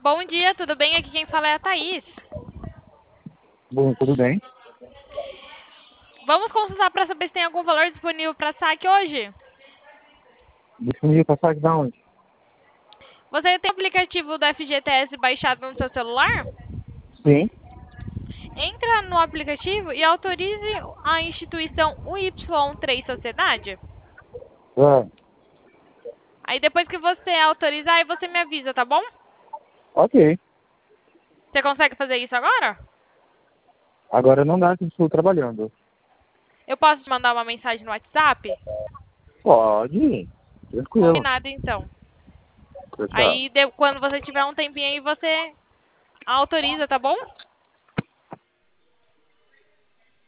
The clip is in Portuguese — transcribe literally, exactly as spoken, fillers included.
Bom dia, tudo bem? Aqui quem fala é a Thaís. Bom, tudo bem. Vamos consultar para saber se tem algum valor disponível para saque hoje? Disponível para saque da onde? Você tem o aplicativo do F G T S baixado no seu celular? Sim. Entra no aplicativo e autorize a instituição U Y três Sociedade. Ah, Aí depois que você autorizar, aí você me avisa, tá bom? ok. Você consegue fazer isso agora? Agora não dá que eu estou trabalhando. Eu posso te mandar uma mensagem no WhatsApp? Pode. Tranquilo. Combinado, então. Tchau, tchau. Aí de- quando você tiver um tempinho aí, você autoriza, tá bom?